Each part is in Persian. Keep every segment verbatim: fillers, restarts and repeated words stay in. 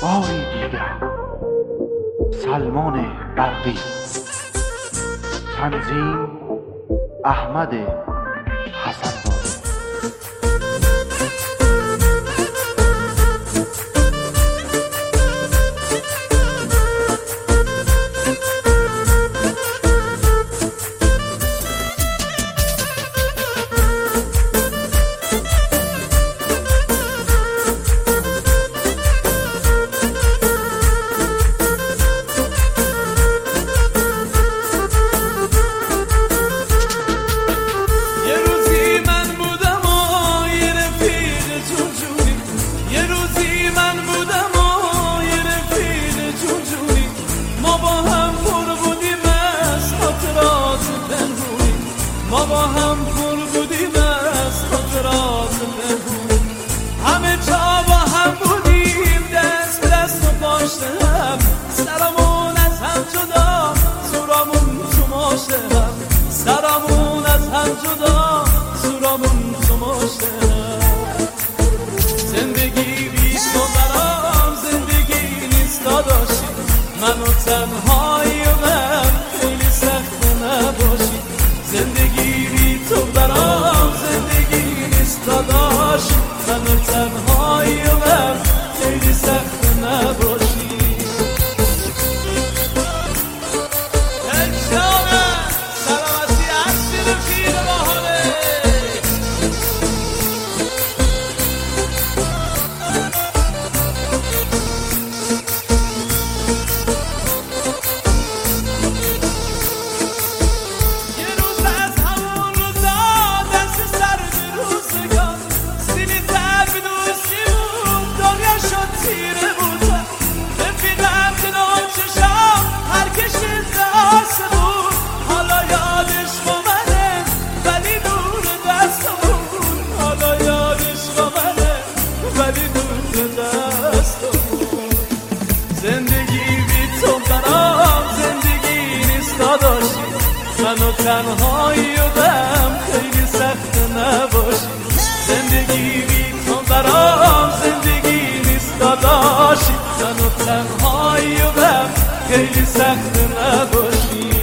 باری دیگر. سلمان برقی. تنظیم احمد حسن‌زاده. ما با هم پر بودیم از خاطرات پنهون، همه جا با هم بودیم، دست به دست و پاشته هم، سرمون از هم جدا، زورامون تو ماشه هم، سرمون از هم جدا، زورامون تو ماشه هم. زندگی بی تو برام زندگی نیست داداشی، منو تنهایی و من خیلی سخت نباشی. زندگی بی تو برام زندگی نیست داداش، منو تنهایی و من خیلی سخت نباشی. اجامه سلامتی هستی رفیق باحاله. زندگی بی تو برام زندگی نیست داداشی، منو تنهایی و غم خیلی سخت نباشی. زندگی بی تو برام زندگی نیست داداشی، منو تنهایی و غم خیلی سخت نباشی.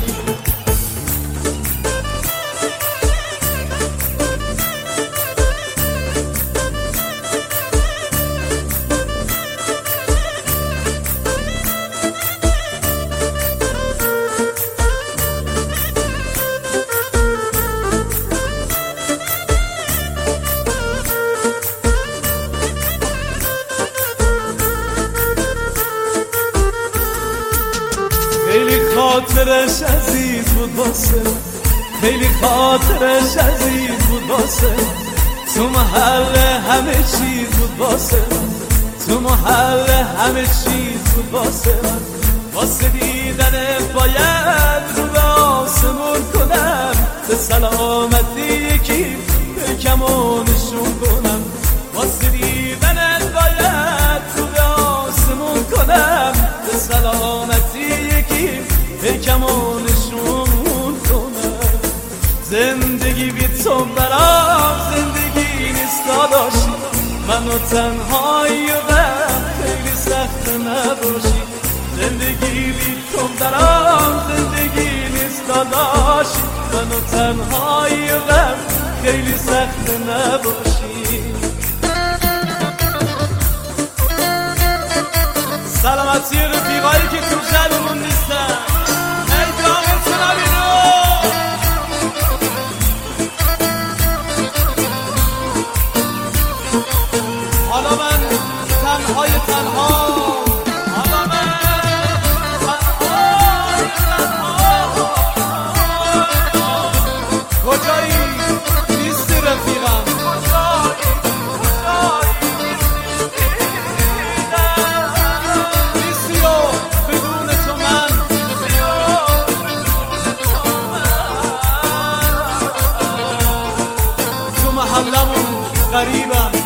خیلی خاطرش عزیز بود واسه، خیلی خاطرش عزیز بود واسه، تو محل همه چیز بود واسه، تو محل همه چیز بود واسه. واسه دیدن باید رو به آسمون کنم، به سلامتی یکی پیکمو نشون کنم. واسه دیدن باید رو به آسمون کنم، به سلامتی پیکمو نشون کنم. زندگی بی تو برام زندگی نیست داداشی، منو تنهایی و غم خیلی سخت نباشی. زندگی بی تو برام زندگی نیست داداشی، منو تنهایی و غم خیلی سخت نباشی. سلامتی رفیقایی که تو جلومون نیستن. حالا من تنهای تنها، حالا من تنهای تنها. کجایی نیستی رفیقم، کجایی کجایی نیستی و بدون تو من، تو محلمون غریبم.